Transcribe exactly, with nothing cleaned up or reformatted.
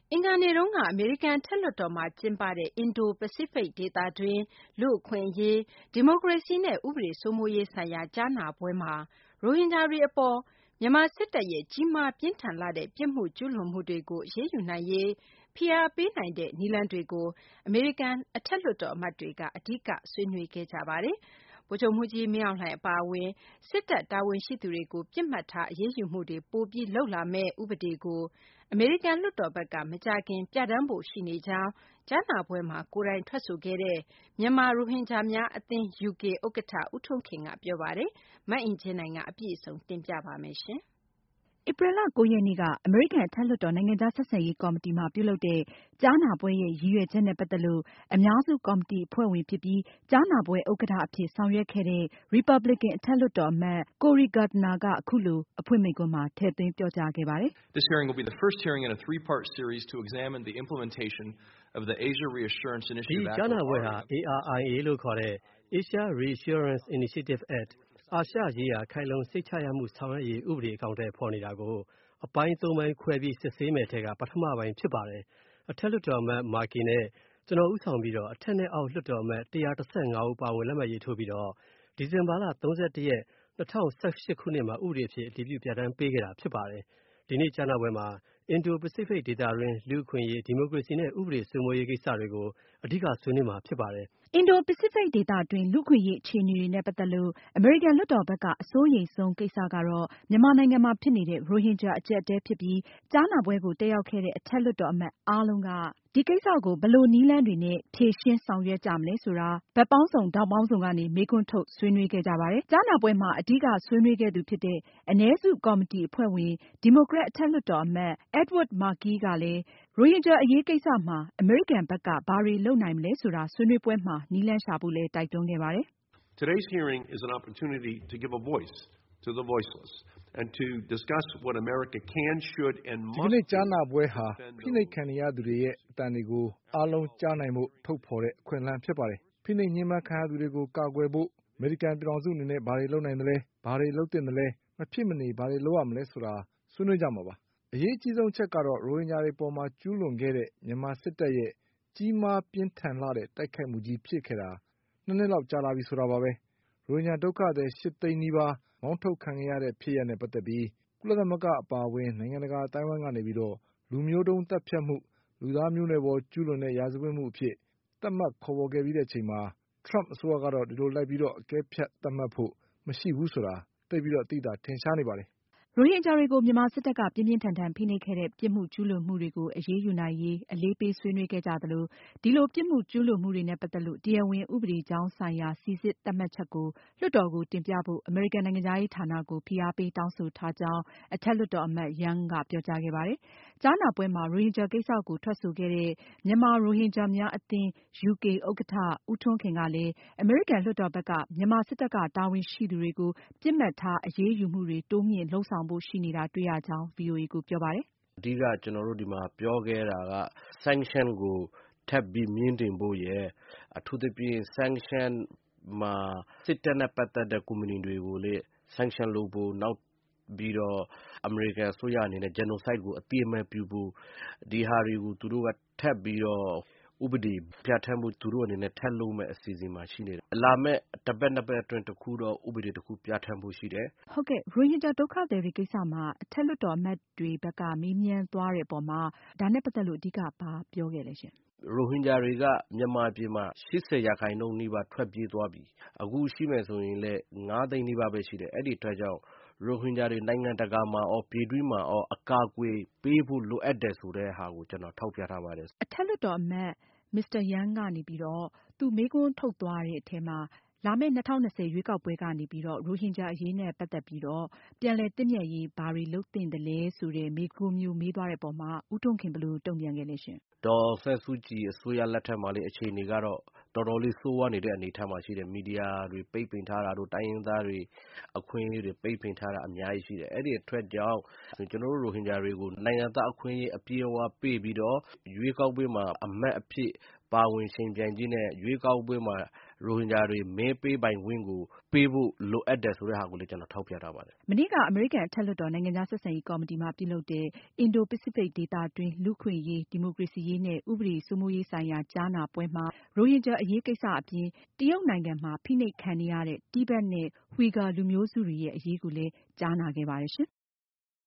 အင်္ဂါနေ့တုန်းက အမေရိကန်အထက်လွှတ်တော်မှာကျင်းပတဲ့ အင်ဒို-ပစိဖိတ်ဒေသတွင်း လူ့အခွင့်အရေး၊ ဒီမိုကရေစီနဲ့ ဥပဒေစိုးမိုးရေးဆိုင်ရာကြားနာပွဲမှာ ရိုဟင်ဂျာတွေအပေါ် မြန်မာစစ်တပ်ရဲ့ ကြီးမားပြင်းထန်လှတဲ့ ပြစ်မှုကျူးလွန်မှုတွေကို အရေးယူနိုင်ရေး ဖိအားပေးနိုင်တဲ့နည်းလမ်းတွေကို အမေရိကန်အထက်လွှတ်တော်အမတ်တွေက အဓိက ဆွေးနွေးခဲ့ကြပါတယ်။ ဗိုလ်ချုပ်မှူးကြီးမင်းအောင်လှိုင်အပါအဝင် စစ်တပ်တာဝန်ရှိသူတွေကို ပစ်မှတ်ထားအရေးယူမှုတွေ ပိုပြီးလုပ်လာမယ့် ဥပဒေကို အမေရိကန်လွှတ်တော်ဘက်က မကြာခင်ပြဌာန်းဖို့ရှိနေကြောင်း ကြားနာပွဲမှာ ကိုယ်တိုင်ထွက်ဆိုခဲ့တဲ့ မြန်မာရိုဟင်ဂျာများအသင်း ယူကေ ဥက္ကဋ္ဌ ဦးထွန်းခင်က ပြောပါတယ်။ မအင်ကြင်းနိုင်က အပြည့်အစုံတင်ပြပါမယ်။ဧပြီလ ၉ ရက်နေ့က အမေရိကန်အထက်လွှတ်တော် နိုင်ငံခြားဆက်ဆံရေးကော်မတီမှာပြုလုပ်တဲ့ ကြားနာပွဲရဲ့ ရည်ရွယ်ချက်နဲ့ ပတ်သက်လို့ အများစုကော်မတီအဖွဲ့ဝင်ဖြစ်ပြီး ကြားနာပွဲဥက္ကဋ္ဌအဖြစ်ဆောင်ရွက်ခဲ့တဲ့ ရီပါပလင်ကန်အထက်လွှတ်တော်အမတ် Cory Gardner က အခုလို အဖွင့်မိန့်ခွန်းမှာ ထည့်သွင်းပြောကြားခဲ့ပါတယ်။ This hearing will be the first hearing in a three-part series to examine the implementation of the Asia Reassurance Initiative Act. ဒီကြားနာပွဲဟာ A R I A လို့ခေါ်တဲ့ Asia Reassurance Initiative Act အာရှရေးရာခိုင်လုံစိတ်ချရမှုဆောင်ရွက်ရေးဥပဒေအကောင်အထည်ဖော်နေတာကို အပိုင်းသုံးပိုင်းခွဲပြီးစစ်ဆေးမယ့်ထဲက ပထမပိုင်းဖြစ်ပါတယ်။ အထက်လွှတ်တော်အမတ် Markey နဲ့ ကျွန်တော်ဦးဆောင်ပြီးတော့ အထက်နဲ့အောက်လွှတ်တော်အမတ် ၁၁၅ ဦးပါဝင်လက်မှတ်ရေးထိုးပြီးတော့ ဒီဇင်ဘာလ ၃၁ ရက် ၂၀၁၈ ခုနှစ်မှာ ဥပဒေအဖြစ်အတည်ပြုပြဌာန်းပေးခဲ့တာဖြစ်ပါတယ်။ ဒီနေ့ကြားနာပွဲမှာ အင်ဒို-ပစိဖိတ်ဒေသတွင်း လူ့အခွင့်အရေး၊ ဒီမိုကရေစီနဲ့ ဥပဒေစိုးမိုးရေးကိစ္စတွေကို အဓိကဆွေးနွေးမှာဖြစ်ပါတယ်။အင်ဒို-ပစိဖိတ်ဒေသတွင်း လူ့အခွင့်အရေးအခြေအနေတွေနဲ့ ပတ်သက်လို့ အမေရိကန်လွှတ်တော်ဘက်က အစိုးရိမ်ဆုံးကိစ္စကတော့ မြန်မာနိုင်ငံမှာဖြစ်နေတဲ့ ရိုဟင်ဂျာအကျပ်အတည်းဖြစ်ပြီး ကြားနာပွဲကို တက်ရောက်ခဲ့တဲ့ အထက်လွှတ်တော်အမတ်အားလုံးက ဒီကိစ္စကို ဘယ်လိုနည်းလမ်းတွေနဲ့ ဖြေရှင်းဆောင်ရွက်ကြမလဲဆိုတာ ဘက်ပေါင်းစုံထောင့်ပေါင်းစုံကနေ မေးခွန်းထုတ်ဆွေးနွေးခဲ့ကြပါတယ်။ ကြားနာပွဲမှာ အဓိကဆွေးနွေးခဲ့သူဖြစ်တဲ့ အနည်းစုကော်မတီအဖွဲ့ဝင် ဒီမိုကရက်အထက်လွှတ်တော်အမတ် Edward Markey ကလည်း ရိုဟင်ဂျာအရေးကိစ္စမှာ အမေရိကန်ဘက်က ဘာတွေလုပ်နိုင်မလဲဆိုတာ ဆွေးနွေးပွဲမှာ နည်းလမ်းရှာဖို့လည်း တိုက်တွန်းခဲ့ပါတယ်။ Today's hearing is an opportunity to give a voice to the voiceless and to discuss what America can, should and must do. ဒီနေ့ကြားနာပွဲဟာ ဖိနှိပ်ခံနေရသူတွေရဲ့အသံတွေကို အားလုံးကြားနိုင်ဖို့ ထုတ်ဖော်တဲ့အခွင့်အလမ်းဖြစ်ပါတယ်။ ဖိနှိပ်ညှဉ်းပန်းခံရသူတွေကို ကာကွယ်ဖို့ အမေရိကန်ပြည်ထောင်စုအနေနဲ့ ဘာတွေလုပ်နိုင်သလဲ၊ ဘာတွေလုပ်သင့်သလဲ၊ မဖြစ်မနေ ဘာတွေလုပ်ရမလဲဆိုတာ ဆွေးနွေးကြမှာပါ။ အရေးအကြီးဆုံးအချက်ကတော့ ရိုဟင်ဂျာတွေအပေါ်မှာကျူးလွန်ခဲ့တဲ့ မြန်မာစစ်တပ်ရဲ့ ကြီးမားပြင်းထန်လှတဲ့ တိုက်ခိုက်မှုကြီးဖြစ်ခဲ့တာ နှစ်နှစ်လောက်ကြာလာပြီဆိုတာပါပဲ။ ရိုဟင်ဂျာဒုက္ခသည် ရှစ်သိန်းနီးပါး မောင်းထုတ်ခံခဲ့ရတဲ့ဖြစ်ရပ်နဲ့ ပတ်သက်ပြီး ကုလသမဂ္ဂအပါအဝင် နိုင်ငံတကာအသိုင်းအဝိုင်းကနေပြီးတော့ လူမျိုးတုန်းသတ်ဖြတ်မှု၊ လူသားမျိုးနွယ်ပေါ်ကျူးလွန်တဲ့ ရာဇဝတ်မှုအဖြစ် သတ်မှတ်ခေါ်ဖော်ခဲ့ပြီးတဲ့အချိန်မှာ Trump အစိုးရကတော့ ဒီလိုလိုက်ပြီးတော့ အကဲဖြတ်သတ်မှတ်ဖို့ မရှိဘူးဆိုတာ သိပ်ပြီးတော့ သိသာထင်ရှားနေပါတယ်။ရိုဟင်ဂျာတွေကို မြန်မာစစ်တပ်က ပြင်းပြင်းထန်ထန်ဖိနှိပ်ခဲ့တဲ့ ပြစ်မှုကျူးလွန်မှုတွေကို အရေးယူနိုင်ရေး အလေးပေးဆွေးနွေးခဲ့ကြသလို ဒီလိုပြစ်မှုကျူးလွန်မှုတွေနဲ့ ပတ်သက်လို့ တရားဝင်ဥပဒေကြောင်းဆိုင်ရာ စီစစ်သတ်မှတ်ချက်ကို လွှတ်တော်ကိုတင်ပြဖို့ အမေရိကန်နိုင်ငံခြားရေးဌာနကို ဖိအားပေးတောင်းဆိုထားကြောင်း အထက်လွှတ်တော်အမတ် Young ကပြောကြားခဲ့ပါတယ်။ ကြားနာပွဲမှာ ရိုဟင်ဂျာကိစ္စကို ထွက်ဆိုခဲ့တဲ့ မြန်မာရိုဟင်ဂျာများအသင်း ယူကေ ဥက္ကဋ္ဌ ဦးထွန်းခင်ကလည်း အမေရိကန်လွှတ်တော်ဘက်က မြန်မာစစ်တပ်က တာဝန်ရှိသူတွေကို ပစ်မှတ်ထားအရေးယူမှုတွေ တိုးမြှင့်လုပ်ဆောင်ဖို့ရှိနေတာတွေ့ရကြောင်း ဗွီအိုအေကိုပြောပါတယ်။ အဓိက ကျနော်တို့ဒီမှာပြောခဲ့တာက Sanction ကို ထပ်ပြီးမြှင့်တင်ဖို့ရယ် အထူးသဖြင့် Sanction မှာ စစ်တပ်နဲ့ ပတ်သက်တဲ့ ကုမ္ပဏီတွေကိုလည်း Sanction လုပ်ဖို့ နောက်ပြီးတော့ အမေရိကန်အစိုးရအနေနဲ့ Genocide ကိုအသိအမှတ်ပြုဖို့ ဒီဟာတွေကို သူတို့ကထပ်ပြီးတော့ ဥပဒေပြဌာန်းဖို့ သူတို့အနေနဲ့ ထပ်လုပ်မယ့်အစီအစဉ်မှာရှိနေတယ်။ လာမယ့် တပတ်နှစ်ပတ်အတွင်း တခုတော့ ဥပဒေတခုပြဌာန်းဖို့ရှိတယ်။ ဟုတ်ကဲ့ ရိုဟင်ဂျာဒုက္ခသည်တွေကိစ္စမှာ အထက်လွှတ်တော်အမတ်တွေဘက်က မေးမြန်းသွားတဲ့အပေါ်မှာ ဒါနဲ့ ပတ်သက်လို့ အဓိက ဘာပြောခဲ့လဲရှင့်။ ရိုဟင်ဂျာတွေက မြန်မာပြည်မှာ ၈၀ ရာခိုင်နှုန်းနီးပါးထွက်ပြေးသွားပြီ။ အခုရှိမယ်ဆိုရင်လည်း ငါးသိန်းနီးပါးပဲရှိတယ်။ အဲဒီအတွက်ကြောင့် ရိုဟင်ဂျာတွေ နိုင်ငံတကာမှာရော ပြည်တွင်းမှာရော အကာအကွယ်ပေးဖို့လိုအပ်တယ်ဆိုတဲ့ဟာကို ကျနော်ထောက်ပြထားပါတယ်။ အထက်လွှတ်တော်အမတ် Mr. Young ကနေပြီးတော့ သူမေးခွန်းထုတ်သွားတဲ့အထဲမှာ လာမယ့် ၂၀၂၀ ရွေးကောက်ပွဲကနေပြီးတော့ ရိုဟင်ဂျာအရေးနဲ့ ပတ်သက်ပြီးတော့ ပြန်လည်သင့်မြတ်ရေး ဘာတွေလုပ်သင့်သလဲဆိုတဲ့ မေးခွန်းမျိုးမေးသွားတဲ့အပေါ်မှာ ဦးထွန်းခင် ဘယ်လိုတုန့်ပြန်ခဲ့လဲရှင့်။ ဒေါ်အောင်ဆန်းစုကြည်အစိုးရလက်ထက်မှာလည်း အခြေအနေကတော့ တော်တော်လေးဆိုးဝါးနေတဲ့အနေအထားမှာရှိတယ်။ မီဒီယာတွေပိတ်ပင်ထားတာတို့ တိုင်းရင်းသားတွေအခွင့်အရေးတွေ ပိတ်ပင်ထားတာအများကြီးရှိတယ်။ အဲဒီအတွက်ကြောင့် ကျနော်တို့ ရိုဟင်ဂျာတွေကို နိုင်ငံသားအခွင့်အရေးအပြည့်အဝပေးပြီးတော့ ရွေးကောက်ပွဲမှာ အမတ်အဖြစ်ပါဝင်ယှဉ်ပြိုင်ခြင်းနဲ့ ရွေးကောက်ပွဲမှာရိုဟင်ဂျာတွေမဲပေးပိုင်ခွင့်ကိုပေးဖို့လိုအပ်တယ်ဆိုတဲ့ဟာကိုလည်းကျွန်တော်ထောက်ပြထားပါတယ်။မနေ့ကအမေရိကန်အထက်လွှတ်တော်နိုင်ငံခြားဆက်ဆံရေးကော်မတီမှာပြုလုပ်တဲ့အင်ဒိုပစိဖိတ်ဒေသတွင်းလူ့အခွင့်အရေး၊ ဒီမိုကရေစီရေးနဲ့ ဥပဒေစိုးမိုးရေးဆိုင်ရာကြားနာပွဲမှာ ရိုဟင်ဂျာအရေးကိစ္စအပြင် တရုတ်နိုင်ငံမှာဖိနှိပ်ခံနေရတဲ့ တိဘက်နဲ့ ဝှီဂါလူမျိုးစုတွေရဲ့အရေးကိုလည်းကြားနာခဲ့ပါတယ်ရှင်